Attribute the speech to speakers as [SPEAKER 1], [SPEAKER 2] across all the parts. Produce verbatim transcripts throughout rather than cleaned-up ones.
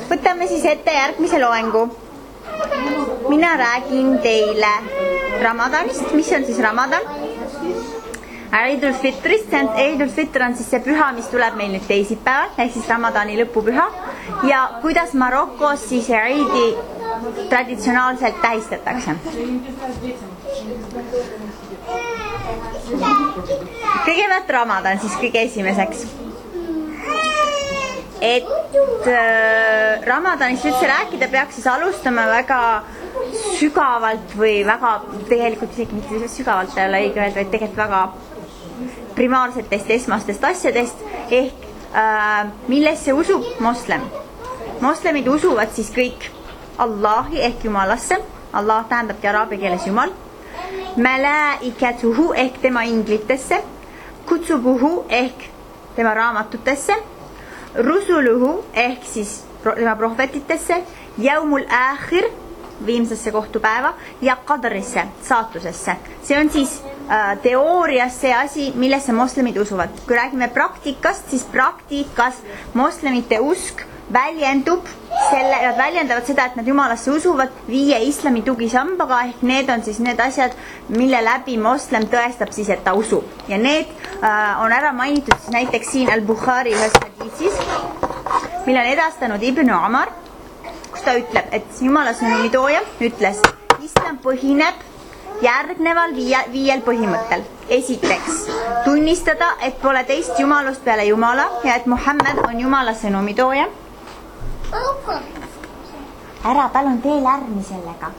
[SPEAKER 1] Võtame siis ette järgmise loengu. Mina räägin teile Ramadanist, mis on siis Ramadan? Eidul Fitrist, Eidul Fitr on siis see püha, mis tuleb meil nüüd teisipäeval, ehk siis Ramadani lõpupüha. Ja kuidas Marokos siis Eidi traditsionaalselt tähistatakse? Kõigepealt Ramadan siis kõige esimeseks. Et äh, Ramadanist üldse rääkida peaks siis alustama väga sügavalt või väga, tegelikult isegi mitte sügavalt ei ole õige öelda, vaid tegelikult väga primaarsetest esmastest asjadest ehk äh, millesse usub moslem. Moslemid usuvad siis kõik Allahi ehk Jumalasse, Allah tähendabki araabia keeles Jumal, Malaikatuhu ehk tema inglitesse, Kutsubuhu ehk tema raamatutesse, Rusuluhu ehk siis tema prohvetitesse, Jaumul Aakhir viimsesse kohtupäeva ja Qadrisse, saatusesse. See on siis äh, teoorias see asi, millesse moslemid usuvad. Kui räägime praktikast, siis praktikas moslemite usk väljendub selle, nad väljendavad seda, et nad Jumalasse usuvad viie islami tugisambaga ehk need on siis need asjad, mille läbi moslem tõestab siis, et ta usub. Ja need äh, on ära mainitud siis näiteks siin Al-Bukhari ühes hadiisis, mille on edastanud Ibn Umar, kus ta ütleb, et Jumala sõnumi tooja ütles, islam põhineb järgneval viie, viiel põhimõttel. Esiteks, tunnistada, et pole teist jumalust peale Jumala ja et Muhammad on Jumala sõnumi tooja. Ära palun tee lärmi sellega.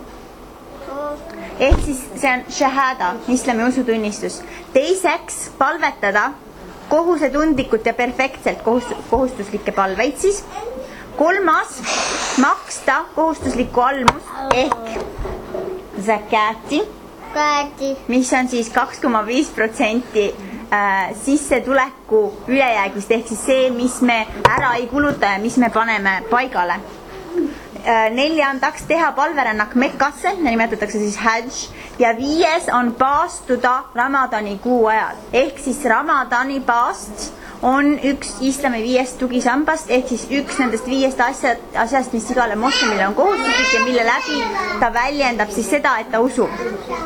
[SPEAKER 1] Ehk siis see on shahada, islami usutunnistus. Teiseks, palvetada kohusetundlikult ja perfektselt kohustuslikke palveid siis. Kolmas, maksta kohustuslikku almus ehk zakati, mis on siis kaks koma viis protsenti sissetuleku ülejäägist ehk siis see, mis me ära ei kuluta ja mis me paneme paigale. Neljandaks, teha palverännak Mekkasse, nimetatakse siis hajj, ja viies on paastuda Ramadani kuu ajal. Ehk siis Ramadani paast on üks islami viiest tugisambast, ehk siis üks nendest viiest asjad, asjast, mis igale moslemile on kohustuslik ja mille läbi ta väljendab siis seda, et ta usub.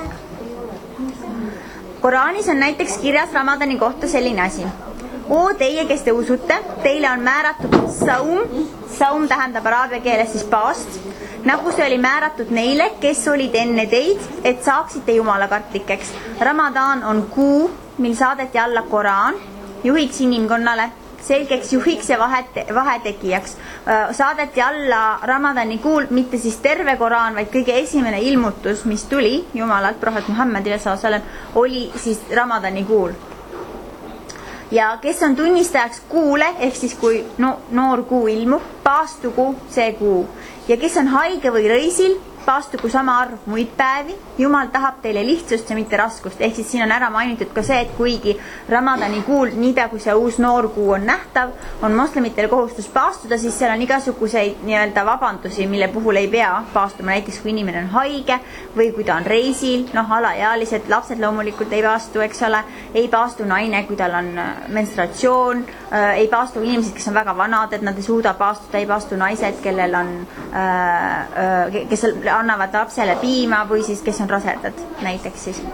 [SPEAKER 1] Koraanis on näiteks kirjas Ramadani kohta selline asi. O teie, kes te usute, teile on määratud saum, saum tähendab araabia keeles siis paast, nagu see oli määratud neile, kes olid enne teid, et saaksite jumalakartlikeks. Ramadan on kuu, mil saadeti alla Koraan, juhiks inimkonnale, selgeks juhiks ja vahet, vahetegijaks. Saadeti alla Ramadani kuul mitte siis terve Koraan, vaid kõige esimene ilmutus, mis tuli Jumalalt, prohvet Muhammadile sallam, oli siis Ramadani kuul. Ja kes on tunnistajaks kuule, ehk siis kui no, noor kuu ilmub, paastugu see kuu. Ja kes on haige või reisil, paastugu sama arv muid päevi. Jumal tahab teile lihtsust ja mitte raskust. Ehk siis siin on ära mainitud ka see, et kuigi Ramadani kuul, niipea kui see uus noor kuu on nähtav, on moslemitel kohustus paastuda, siis seal on igasuguseid nii-öelda vabandusi, mille puhul ei pea paastuma. Näiteks kui inimene on haige või kui ta on reisil, noh alaealised, lapsed loomulikult ei paastu, eks ole, ei paastu naine, kui tal on menstratsioon, ei paastu inimesed, kes on väga vanad, et nad ei suuda paastuda, ei paastu naised, kellel on, kes annavad lapsele piima või siis kes on rasedad näiteks siis.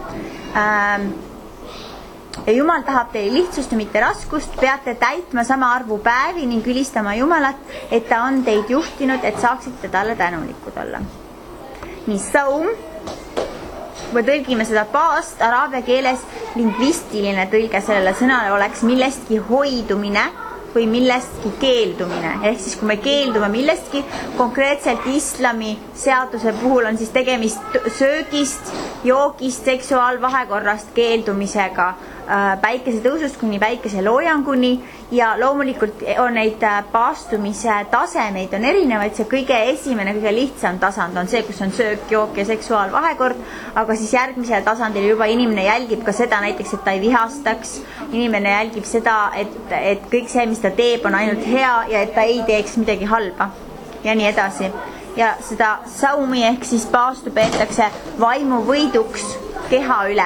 [SPEAKER 1] Ja Jumal tahab teile lihtsust ja mitte raskust, peate täitma sama arvu päevi ning ülistama Jumalat, et ta on teid juhtinud, et saaksite talle tänulikud olla. Nii saum, või tõlgime seda paast, araabia keeles lingvistiline tõlge sellele sõnale oleks millestki hoidumine või millestki keeldumine. Ehk siis kui me keeldume millestki, konkreetselt islami seaduse puhul on siis tegemist söögist, joogist, seksuaalvahekorrast keeldumisega päikese tõusust kuni päikese loojanguni ja loomulikult on neid paastumise tasemeid on erinevaid, see kõige esimene, kõige lihtsam tasand on see, kus on söök, jook ja seksuaalvahekord, aga siis järgmisel tasandil juba inimene jälgib ka seda näiteks, et ta ei vihastaks, inimene jälgib seda, et, et kõik see, mis ta teeb, on ainult hea ja et ta ei teeks midagi halba ja nii edasi. Ja seda saumi ehk siis paastu peetakse vaimu võiduks keha üle.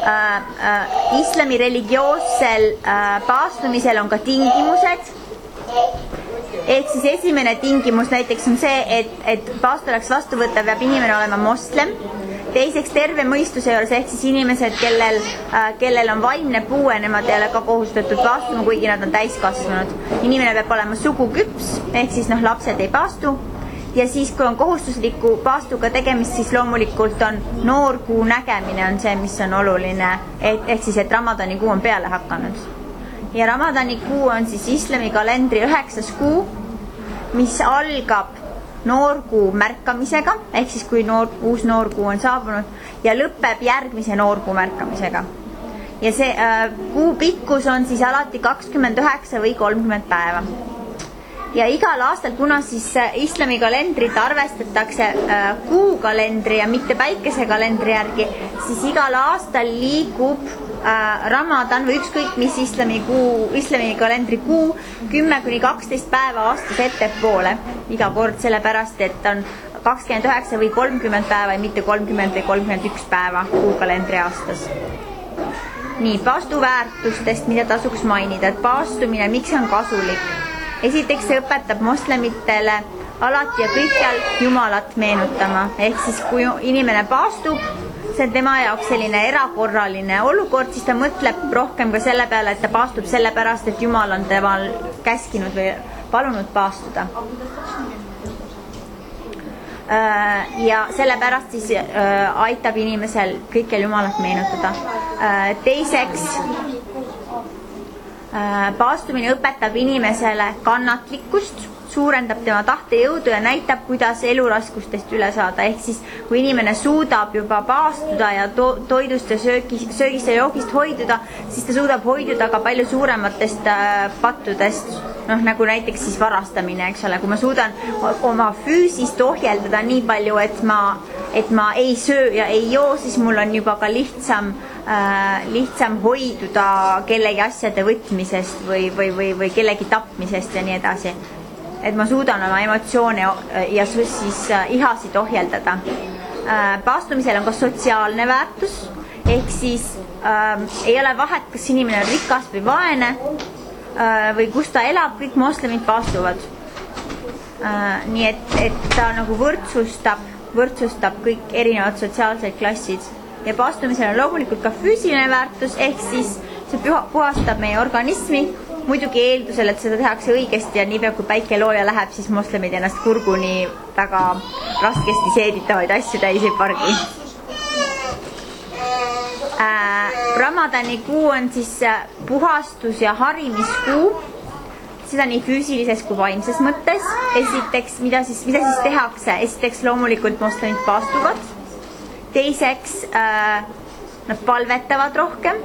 [SPEAKER 1] Äh, äh, islami religioossel äh, paastumisel on ka tingimused ehk siis esimene tingimus näiteks on see, et, et paast oleks vastuvõttav, peab inimene olema moslem. Teiseks terve mõistuse juures, ehk siis inimesed, kellel, äh, kellel on vaimne puue, nemad ei ole ka kohustatud paastuma, kuigi nad on täiskasvanud. Inimene peab olema suguküps, ehk siis noh, lapsed ei paastu. Ja siis, kui on kohustusliku paastuga tegemist, siis loomulikult on noorkuu nägemine on see, mis on oluline, ehk siis, et Ramadani kuu on peale hakanud. Ja Ramadani kuu on siis islami kalendri üheksas kuu, mis algab noorkuu märkamisega, ehk siis kui noor, uus noorkuu on saabunud, ja lõpeb järgmise noorkuu märkamisega. Ja see äh, kuu pikkus on siis alati kakskümmend üheksa või kolmkümmend päeva. Ja igal aastal, kuna siis islami kalendrit arvestatakse äh, kuukalendri ja mitte päikesekalendri järgi, siis igal aastal liigub äh, Ramadan või ükskõik mis islami, kuu, islami kalendri kuu kümme kuni kaksteist päeva aastas ettepoole. Iga kord sellepärast, et on kakskümmend üheksa või kolmkümmend päeva ja mitte kolmkümmend või kolmkümmend üks päeva kuukalendri aastas. Nii, paastu väärtustest, mida tasuks mainida, et paastumine, miks on kasulik? Esiteks see õpetab moslemitele alati ja kõikjal Jumalat meenutama. Ehk siis kui inimene paastub, see on tema jaoks selline erakorraline olukord, siis ta mõtleb rohkem ka selle peale, et ta paastub sellepärast, et Jumal on temal käskinud või palunud paastuda. Ja sellepärast siis aitab inimesel kõikjal Jumalat meenutada. Teiseks, paastumine õpetab inimesele kannatlikkust, suurendab tema tahtejõudu ja näitab, kuidas eluraskustest üle saada. Ehk siis, kui inimene suudab juba paastuda ja to toidust ja söögist, söögist ja joogist hoiduda, siis ta suudab hoiduda ka palju suurematest äh, pattudest, noh, nagu näiteks siis varastamine, eks ole. Kui ma suudan oma füüsist ohjeldada nii palju, et ma, et ma ei söö ja ei joo, siis mul on juba ka lihtsam Äh, lihtsam hoiduda kellegi asjade võtmisest või, või, või, või kellegi tapmisest ja nii edasi. Et ma suudan oma emotsioone ja siis äh, ihasid ohjeldada. Äh, paastumisel on ka sotsiaalne väärtus, ehk siis äh, ei ole vahet, kas inimene on rikas või vaene äh, või kus ta elab, kõik moslemid paastuvad. Äh, nii et, et ta nagu võrdsustab, võrdsustab kõik erinevad sotsiaalsed klassid. Ja paastumisel on loomulikult ka füüsiline väärtus, ehk siis see puhastab meie organismi, muidugi eeldusel, et seda tehakse õigesti ja niipea kui päike looja läheb, siis moslemid ennast kurguni väga raskesti seeditavaid asju täis ei pargi. Äh, Ramadani kuu on siis puhastus- ja harimiskuu, seda nii füüsilises kui vaimses mõttes. Esiteks, mida siis, mida siis tehakse? Esiteks loomulikult moslemid paastuvad. Teiseks, äh, nad palvetavad rohkem.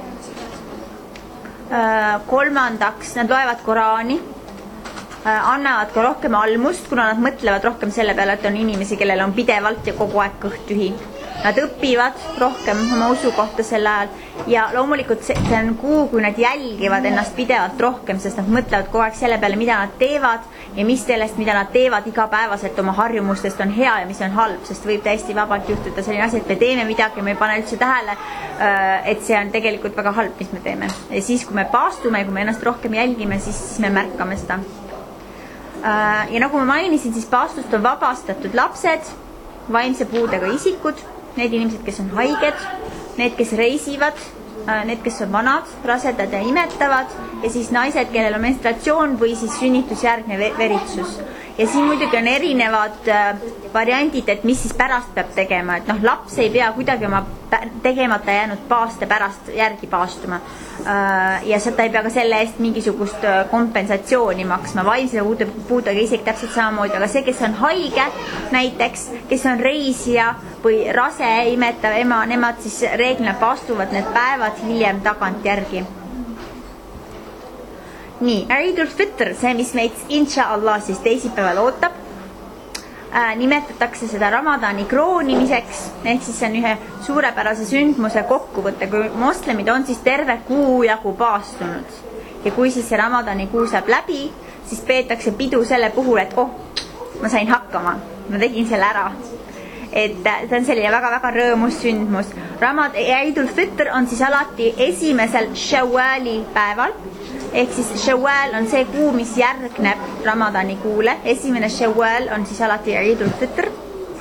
[SPEAKER 1] Äh, kolmandaks, nad loevad Koraani, äh, annavad ka rohkem almust, kuna nad mõtlevad rohkem selle peale, et on inimesi, kellel on pidevalt ja kogu aeg kõht tühi. Nad õpivad rohkem oma usu kohta sel ajal ja loomulikult see on kuu, kui nad jälgivad ennast pidevalt rohkem, sest nad mõtlevad kogu aeg selle peale, mida nad teevad ja mis sellest, mida nad teevad igapäevaselt oma harjumustest on hea ja mis on halb, sest võib täiesti vabalt juhtuda selline asi, et me teeme midagi, me ei pane üldse tähele, et see on tegelikult väga halb, mis me teeme. Ja siis, kui me paastume ja kui me ennast rohkem jälgime, siis, siis me märkame seda. Ja nagu ma mainisin, siis paastust on vabastatud lapsed, vaimse puudega isikud, need inimesed, kes on haiged, need, kes reisivad, need, kes on vanad, rasedad ja imetavad ja siis naised, kellel on menstratsioon või siis sünnitusjärgne veritsus. Ja siin muidugi on erinevad variandid, et mis siis pärast peab tegema, et noh, laps ei pea kuidagi oma tegemata jäänud paaste pärast järgi paastuma ja seda ei pea ka selle eest mingisugust kompensatsiooni maksma, vaimse puudega isegi täpselt samamoodi, aga see, kes on haige näiteks, kes on reisija või rase imetav ema, nemad siis reeglina paastuvad need päevad hiljem tagant järgi. Nii, Eidul Fitr, see, mis meid inšaallah siis teisipäeval ootab, äh, nimetatakse seda Ramadani kroonimiseks, ehk siis see on ühe suurepärase sündmuse kokkuvõte, kui moslemid on siis terve kuu jagu paastunud ja kui siis see Ramadani kuu saab läbi, siis peetakse pidu selle puhul, et oh, ma sain hakkama, ma tegin selle ära. et see on selline väga-väga rõõmus sündmus. Ramad, Eidul Fitr on siis alati esimesel Shawwali päeval, ehk siis Shawwal on see kuu, mis järgneb Ramadani kuule. Esimene Shawwal on siis alati Eidul Fitr.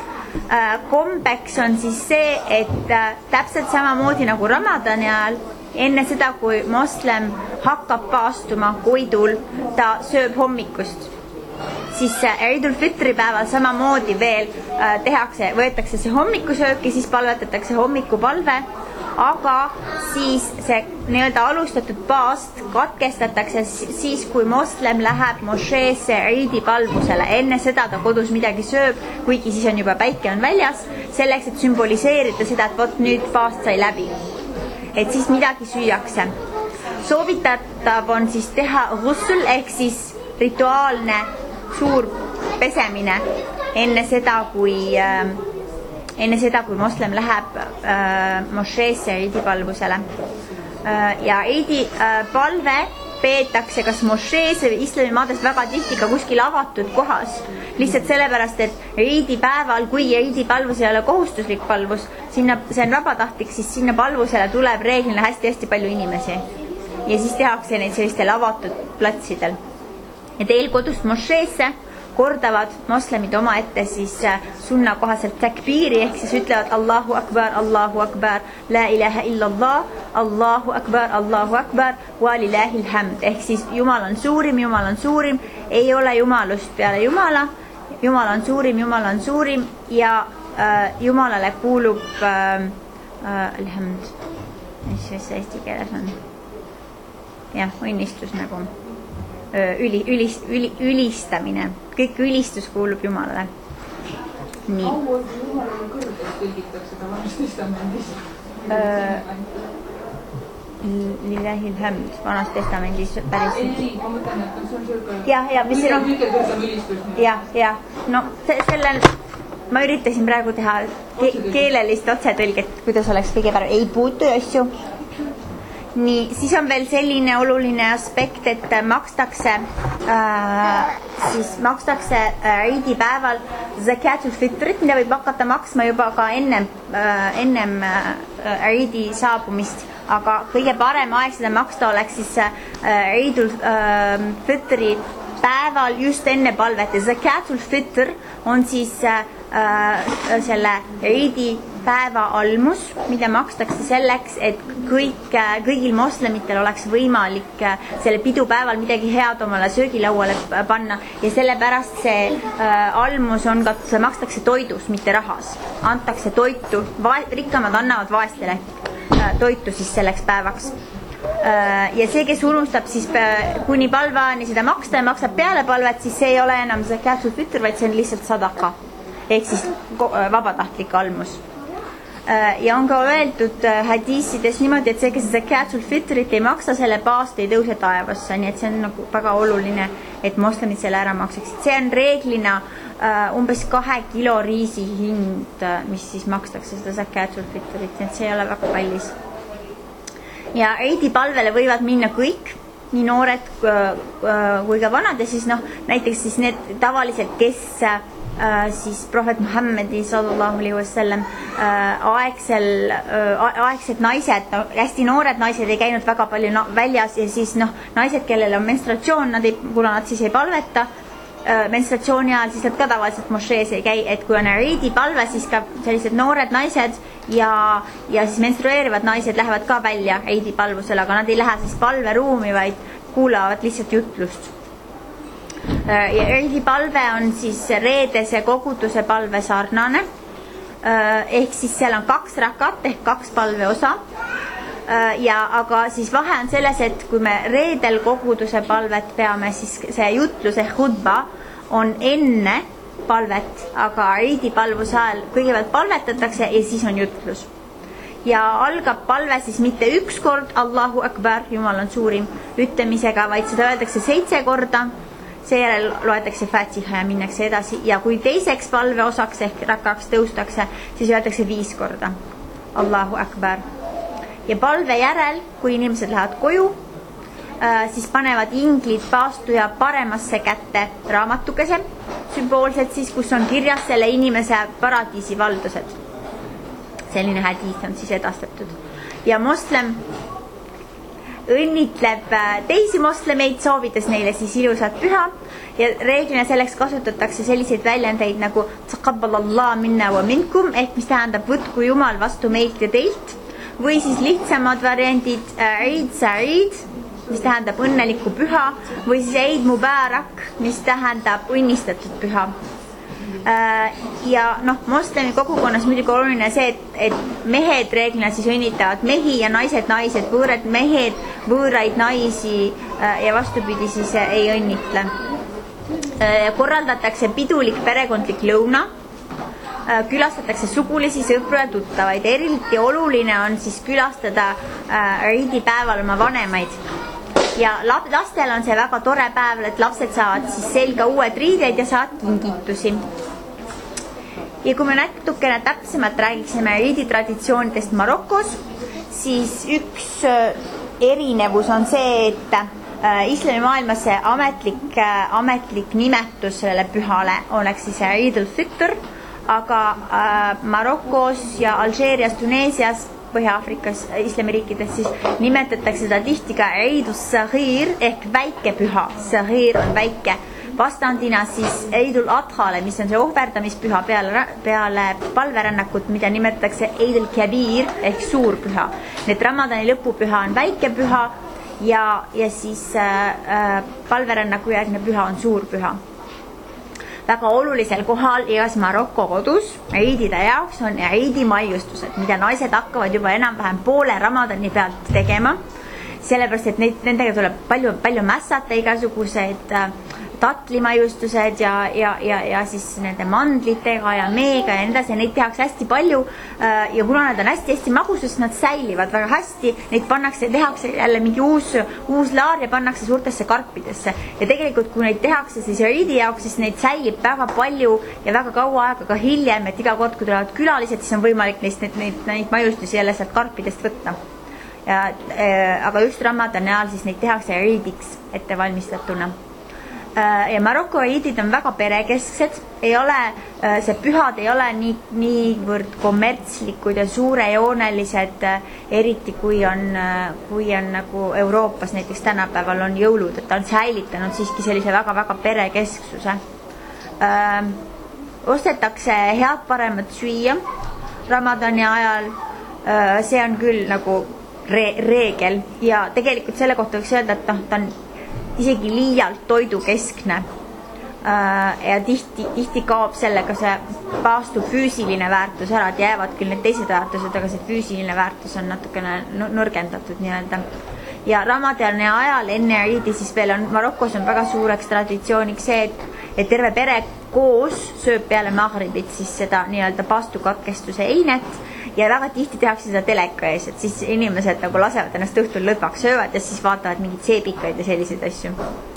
[SPEAKER 1] Kombeks on siis see, et täpselt samamoodi nagu Ramadani ajal, enne seda, kui moslem hakkab paastuma koidul, ta sööb hommikust. Siis Eidul Fitri päeval samamoodi veel tehakse, võetakse see hommikusöök ja siis palvetatakse hommikupalve, aga siis see nii-öelda alustatud paast katkestatakse siis, kui moslem läheb mošeesse Eidi palvusele. Enne seda ta kodus midagi sööb, kuigi siis on juba päike on väljas, selleks, et sümboliseerida seda, et võt nüüd paast sai läbi. Et siis midagi süüakse. Soovitatav on siis teha ghusl ehk siis rituaalne suur pesemine enne seda, kui, äh, enne seda, kui moslem läheb äh, mošeesse Eidi palvusele. Äh, ja Eidi äh, palve peetakse kas mošees või islamimaades väga tihti ka kuskil avatud kohas. Lihtsalt sellepärast, et Eidi päeval, kui Eidi palvus ei ole kohustuslik palvus, sinna, see on vabatahtlik, siis sinna palvusele tuleb reeglina hästi-hästi palju inimesi. Ja siis tehakse neid sellistel avatud platsidel. Ja teel kodust mošeesse kordavad moslemid oma ette siis sunna kohaselt takbiiri, ehk siis ütlevad Allahu akbar, Allahu akbar, la ilaha illallah, Allahu akbar, Allahu akbar, wa lillahil hamd. Ehk siis Jumal on suurim, Jumal on suurim, ei ole jumalust peale Jumala, Jumal on suurim, Jumal on suurim ja äh, Jumalale kuulub äh, äh, alhamd, mis see eesti keeles on? Jah, õnnistus nagu. Üli, ülis, üli, ülistamine. Kõik ülistus kuulub Jumalale. Nii.
[SPEAKER 2] Kaua Jumalale kõrgelt tõlgitakse ta Vanas Testamendis?
[SPEAKER 1] Lillahil hamd. Vanas Testamendis päris...
[SPEAKER 2] Ei, ma mõtlen, et see on selge...
[SPEAKER 1] Ja, ja, mis see on...
[SPEAKER 2] Kõige kõrgem ülistus.
[SPEAKER 1] Ja, ja. No, sellel... Ma üritasin praegu teha ke keelelist otsetõlget, kuidas oleks kõige parem. Ei puutu asju. Nii, siis on veel selline oluline aspekt, et makstakse, äh, siis makstakse Eidi päeval zakatul fitrit, mida võib hakata maksma juba ka ennem, äh, ennem äh, Eidi saabumist, aga kõige parem aeg seda maksta oleks siis äh, Eidul äh, fitri päeval just enne palvet. Zakatul fitr on siis äh, selle Eidi päeva almus, mida makstakse selleks, et kõik, kõigil moslemitel oleks võimalik selle pidupäeval midagi head omale söögilauale panna ja sellepärast see äh, almus on ka, see makstakse toidus, mitte rahas. Antakse toitu, rikkamad annavad vaestele äh, toitu siis selleks päevaks. Äh, ja see, kes unustab siis kuni palvaani seda maksta ja maksab peale palvet, siis see ei ole enam see käsul fütr, vaid see on lihtsalt sadaka, ehk siis vabatahtlik almus. Ja on ka öeldud hadiisides niimoodi, et see, kes zakatul fitrit ei maksa, selle paast ei tõuse taevasse, nii et see on nagu väga oluline, et moslemid selle ära maksaksid. See on reeglina uh, umbes kahe kilo riisi hind, mis siis makstakse seda zakatul fitrit, nii et see ei ole väga kallis. Ja Eidi palvele võivad minna kõik, nii noored uh, uh, kui ka vanad ja siis noh, näiteks siis need tavaliselt, kes Uh, siis prohvet Muhammedi sallallahu alaihi wasallam uh, aegsel, uh, aegsed naised, no, hästi noored naised ei käinud väga palju no, väljas ja siis noh, naised, kellel on menstratsioon, nad ei, kuna nad siis ei palveta uh, menstratsiooni ajal, siis nad ka tavaliselt mošees ei käi, et kui on Eidi palve, siis ka sellised noored naised ja, ja siis menstrueerivad naised lähevad ka välja Eidi palvusele, aga nad ei lähe siis palveruumi, vaid kuulavad lihtsalt jutlust. Ja Eidi palve on siis reedese koguduse palve sarnane, ehk siis seal on kaks rakat ehk kaks palve osa ja aga siis vahe on selles, et kui me reedel koguduse palvet peame, siis see jutlus ehk hudba on enne palvet, aga Eidi palvuse ajal kõigepealt palvetatakse ja siis on jutlus. Ja algab palve siis mitte üks kord Allahu akbar, Jumal on suurim ütlemisega, vaid seda öeldakse seitse korda. Seejärel loetakse Fatiha ja minnakse edasi ja kui teiseks palve osaks ehk rakaks tõustakse, siis öeldakse viis korda Allahu akbar. Ja palve järel, kui inimesed lähevad koju, siis panevad inglid paastuja paremasse kätte raamatukese sümboolselt siis, kus on kirjas selle inimese paradiisi valdused. Selline hadiis on siis edastatud. Ja moslem õnnitleb teisi moslemeid, soovides neile siis ilusat püha ja reeglina selleks kasutatakse selliseid väljendeid nagu taqabbalallah minna wa minkum ehk mis tähendab võtku Jumal vastu meilt ja teilt või siis lihtsamad variandid Eid Sa'id, mis tähendab õnnelikku püha või siis Eid Mubarak, mis tähendab õnnistatud püha. Ja noh, moslemi kogukonnas muidugi oluline see, et, et mehed reeglina siis õnnitavad mehi ja naised naised, võõrad mehed võõraid naisi ja vastupidi siis ei õnnitle. Korraldatakse pidulik perekondlik lõuna, külastatakse sugulisi, sõpru ja tuttavaid. Eriti oluline on siis külastada Eidi päeval oma vanemaid. Ja lastel on see väga tore päev, et lapsed saavad siis selga uued riideid ja saavad kingitusi. Ja kui me natukene täpsemalt räägiksime Eidi traditsioonidest Marokos, siis üks erinevus on see, et islamimaailmas see ametlik, ametlik nimetus sellele pühale oleks siis Eid al-Fitr, aga Marokos ja Alžeerias, Tuneesias, Põhja-Aafrikas, islamiriikides siis nimetatakse seda tihti ka Eidus Sahir ehk väike püha. Sahir on väike. Vastandina siis Eidul Adhale, mis on see ohverdamispüha peale, peale palverännakut, mida nimetatakse Eidul Kabir ehk suur püha. Need Ramadani lõpupüha on väike püha ja, ja siis äh, palverännaku järgne püha on suur püha. Väga olulisel kohal igas Marokko kodus Eidide jaoks on Eidi maiustused, mida naised hakkavad juba enam-vähem poole Ramadani pealt tegema, sellepärast, et neid, nendega tuleb palju, palju mässata igasugused äh, tatlimaiustused ja, ja, ja, ja siis nende mandlitega ja meega ja edasi, neid tehakse hästi palju äh, ja kuna nad on hästi-hästi magusad, nad säilivad väga hästi, neid pannakse, tehakse jälle mingi uus, uus laar ja pannakse suurtesse karpidesse ja tegelikult kui neid tehakse siis Eidi jaoks, siis neid säilib väga palju ja väga kaua aega ka hiljem, et iga kord, kui tulevad külalised, siis on võimalik neist neid, neid, neid maiustusi jälle sealt karpidest võtta. Ja, äh, aga just Ramadani ajal siis neid tehakse Eidiks ette valmistatuna. Ja Maroko Eidid on väga perekesksed, ei ole, see pühad ei ole nii, niivõrd kommertslikud ja suurejoonelised, eriti kui on, kui on nagu Euroopas näiteks tänapäeval on jõulud, et ta on säilitanud siiski sellise väga-väga perekesksuse. Öö, ostetakse head paremat süüa Ramadani ajal, öö, see on küll nagu re reegel ja tegelikult selle kohta võiks öelda, et noh, ta on isegi liialt toidukeskne ja tihti, tihti kaob sellega see paastub füüsiline väärtus ära, et jäävad küll need teised väärtused, aga see füüsiline väärtus on natukene nõrgendatud nii-öelda. Ja Ramadani ajal enne Eidi siis veel on, Marokos on väga suureks traditsiooniks see, et, et terve pere koos sööb peale maghribit siis seda nii-öelda paastukatkestuse einet ja väga tihti tehakse seda teleka ees, et siis inimesed nagu lasevad ennast õhtul lõdvaks, söövad ja siis vaatavad mingid seebikaid ja selliseid asju.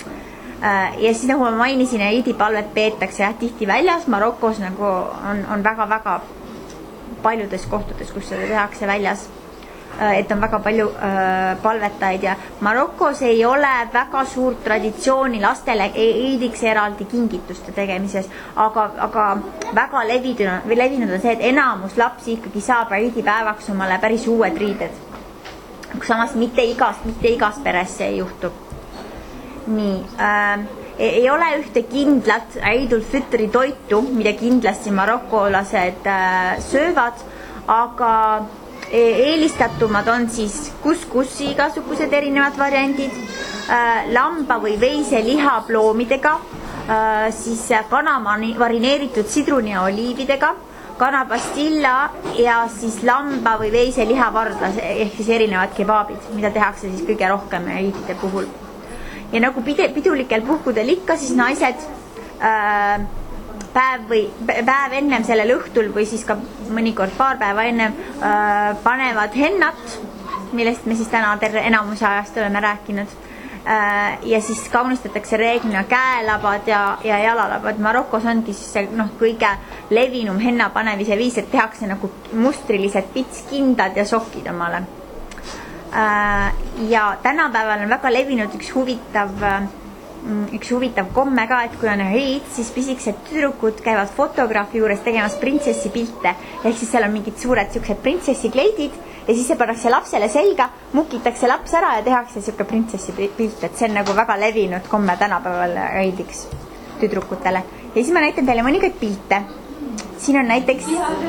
[SPEAKER 1] Ja siis nagu ma mainisin, Eidi palvet peetakse jah, tihti väljas, Marokos nagu on, on väga-väga paljudes kohtades, kus seda tehakse väljas, et on väga palju äh, palvetajaid ja Marokos ei ole väga suurt traditsiooni lastele Eidiks eraldi kingituste tegemises, aga, aga väga levinud, levinud on see, et enamus lapsi ikkagi saab Eidi päevaks omale päris uued riided. Samas mitte igas, mitte igas peres see ei juhtu. Nii, äh, ei ole ühte kindlat Eidul Fitri toitu, mida kindlasti marokolased äh, söövad, aga eelistatumad on siis kuskussi igasugused erinevad variandid, lamba või veise lihaploomidega, siis kana marineeritud sidruni ja oliividega, kana pastilla ja siis lamba või veise lihavardla ehk siis erinevad kebaabid, mida tehakse siis kõige rohkem Eidide puhul. Ja nagu pidulikel puhkudel ikka, siis naised äh, päev või päev ennem sellel õhtul või siis ka mõnikord paar päeva ennem äh, panevad hennat, millest me siis täna terve enamuse ajast oleme rääkinud äh, ja siis kaunistatakse reeglina käelabad ja, ja jalalabad. Marokos ongi siis see noh, kõige levinum henna panemise viis, et tehakse nagu mustrilised pitskindad ja sokid omale äh, ja tänapäeval on väga levinud üks huvitav äh, üks huvitav komme ka, et kui on Eid, siis pisikesed tüdrukud käivad fotograafi juures tegemas printsessi pilte. Ehk siis seal on mingid suured siuksed printsessi kleidid ja siis see pannakse lapsele selga, mukitakse laps ära ja tehakse siuke printsessi pilt, et see on nagu väga levinud komme tänapäeval Eidiks tüdrukutele. Ja siis ma näitan teile mõningaid pilte. Siin on näiteks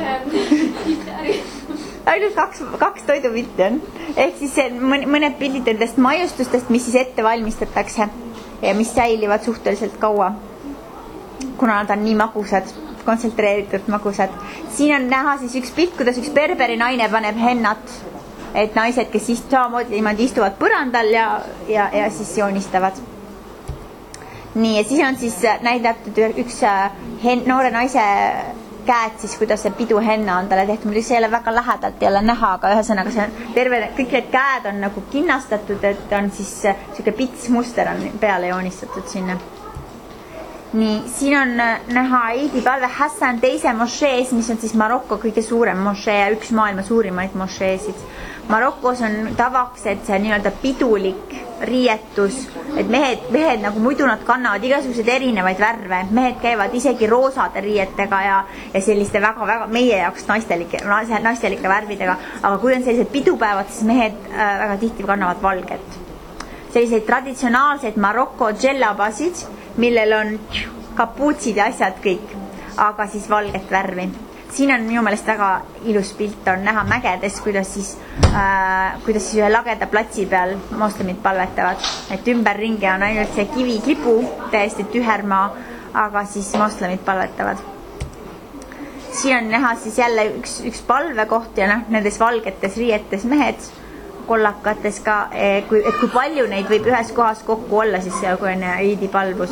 [SPEAKER 1] ainult kaks, kaks toidupilti on. Ehk siis mõned pildid nendest maiustustest, mis siis ette valmistatakse ja mis säilivad suhteliselt kaua, kuna nad on nii magusad, kontsentreeritud magusad. Siin on näha siis üks pilt, kuidas üks berberi naine paneb hennat, et naised, kes ist, samamoodi niimoodi istuvad põrandal ja, ja, ja siis joonistavad. Nii, ja siis on siis näidatud üks hen, noore naise käed siis, kuidas see pidu henna on talle tehtud. Muidugi see ei ole väga lähedalt ei ole näha, aga ühesõnaga see on terve, kõik need käed on nagu kinnastatud, et on siis siuke pits muster on peale joonistatud sinna. Nii, siin on näha Eidi palve Hassan teise mošees, mis on siis Marokko kõige suurem mošee ja üks maailma suurimaid mošeesid. Marokos on tavaks, et see nii-öelda pidulik riietus, et mehed, mehed nagu muidu nad kannavad igasuguseid erinevaid värve, mehed käivad isegi roosade riietega ja, ja selliste väga-väga meie jaoks naistelike, naistelike värvidega, aga kui on sellised pidupäevad, siis mehed äh, väga tihti kannavad valget. Selliseid traditsionaalseid Marokko džellabasid, millel on kapuutsid ja asjad kõik, aga siis valget värvi. Siin on minu meelest väga ilus pilt, on näha mägedes, kuidas siis, äh, kuidas siis ühe lageda platsi peal moslemid palvetavad. Et ümber ringi on ainult see kivi klipu, täiesti tühermaa, aga siis moslemid palvetavad. Siin on näha siis jälle üks, üks palvekoht ja noh, nendes valgetes riietes mehed, kollakates ka, et kui, et kui palju neid võib ühes kohas kokku olla, siis kui on Eidi palvus.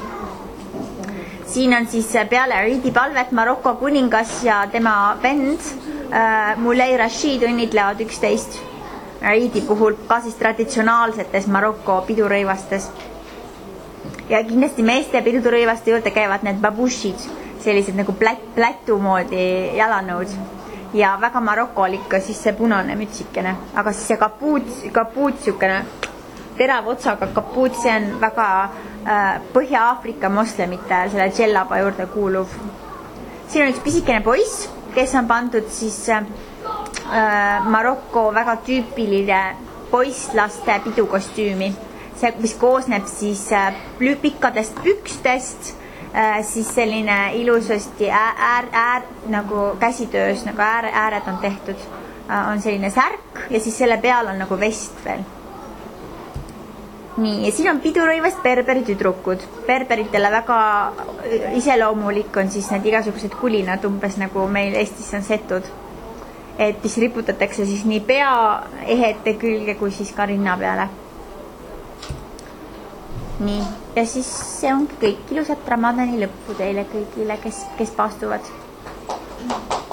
[SPEAKER 1] Siin on siis peale Eidi palvet Marokko kuningas ja tema vend äh, Moulay Rashid õnnitlevad üksteist Eidi puhul ka siis traditsionaalsetes Marokko pidurõivastes. Ja kindlasti meeste pidurõivaste juurde käivad need babushid, sellised nagu plät, plätu moodi jalanõud. Ja väga marokolik siis see punane mütsikene, aga siis see kapuut, kapuut siukene terav otsaga kapuut, see on väga äh, Põhja-Aafrika moslemite selle džellaba juurde kuuluv. Siin on üks pisikene poiss, kes on pandud siis äh, Marokko väga tüüpiline poisslaste pidukostüümi. See, mis koosneb siis äh, pikkadest pükstest, äh, siis selline ilusasti äär, äär, nagu käsitöös, nagu äär, ääred on tehtud, äh, on selline särk ja siis selle peal on nagu vest veel. Nii, ja siin on pidurõivast berberi tüdrukud. Berberitele väga iseloomulik on siis need igasugused kulinad, umbes nagu meil Eestis on setud. Et mis riputatakse siis nii pea ehete külge kui siis ka rinna peale. Nii, ja siis see ongi kõik. Ilusat Ramadani lõppu teile kõigile, kes, kes paastuvad.